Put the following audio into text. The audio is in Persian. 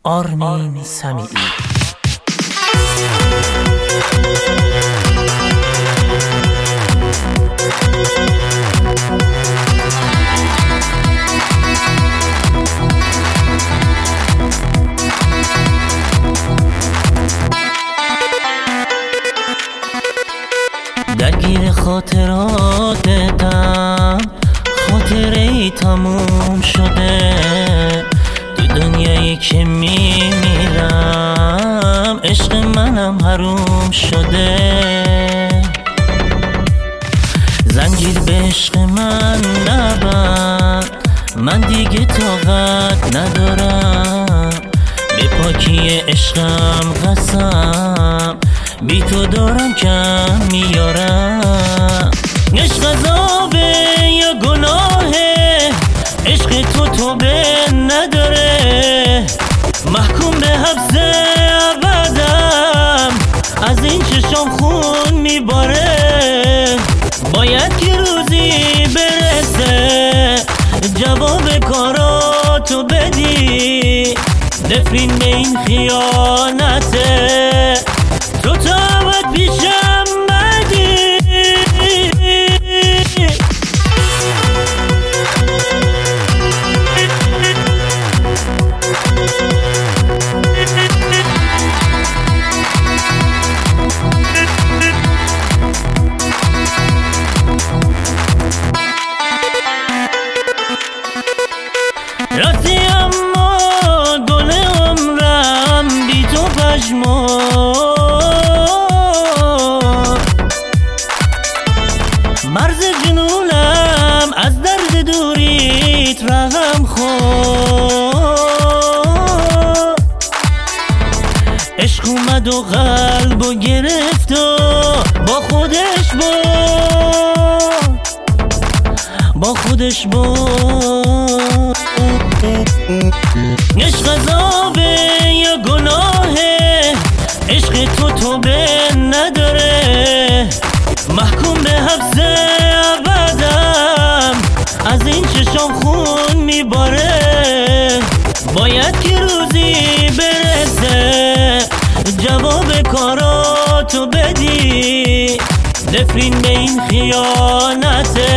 آرمین سمیعی. درگیر خاطراتم، خاطره‌ای تموم شده. تو دنیایی که میمیرم، عشق منم حروم شده. زنجیر به عشق من نبند، من دیگه طاقت ندارم. به پاکی عشقم قسم، بی تو دارم کم میارم. عشق عذابه یا گناهه، عشق تو توبه نداره. محکوم به حبس ابدم، از این چشم خون میباره. باید که روزی برسه، جواب کاراتو بدی. نفرین به این خیانته، تو باید پیشم بدی. راستی اما گل عمرم بی تو پشمام، مرز جنونم از درد دوریت رقم خورد. عشق اومد و قلبو گرفت و با خودش برد. عشق عذابه یا گناهه، عشق تو توبه نداره. محکوم به حبس ابدم، از این چشم خون میباره. باید که روزی برسه، جواب کاراتو بدی. نفرین به این خیانته،